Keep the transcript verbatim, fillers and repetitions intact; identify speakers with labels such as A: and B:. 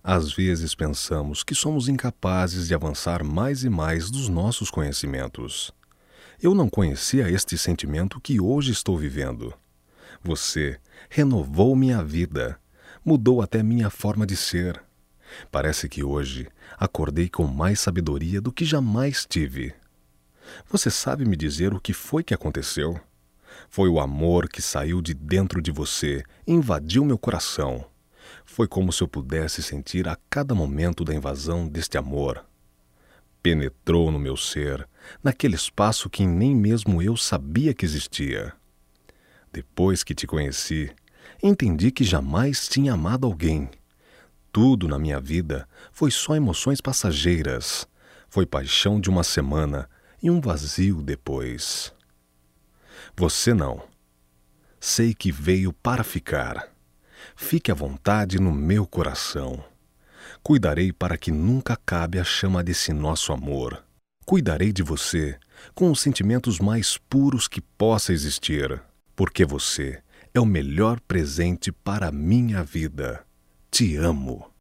A: Às vezes pensamos que somos incapazes de avançar mais e mais dos nossos conhecimentos. Eu não conhecia este sentimento que hoje estou vivendo. Você renovou minha vida, mudou até minha forma de ser. Parece que hoje acordei com mais sabedoria do que jamais tive. Você sabe me dizer o que foi que aconteceu? Foi o amor que saiu de dentro de você e invadiu meu coração. Foi como se eu pudesse sentir a cada momento da invasão deste amor. Penetrou no meu ser, naquele espaço que nem mesmo eu sabia que existia. Depois que te conheci, entendi que jamais tinha amado alguém. Tudo na minha vida foi só emoções passageiras. Foi paixão de uma semana e um vazio depois. Você não. Sei que veio para ficar. Fique à vontade no meu coração. Cuidarei para que nunca acabe a chama desse nosso amor. Cuidarei de você com os sentimentos mais puros que possa existir, porque você é o melhor presente para a minha vida. Te amo.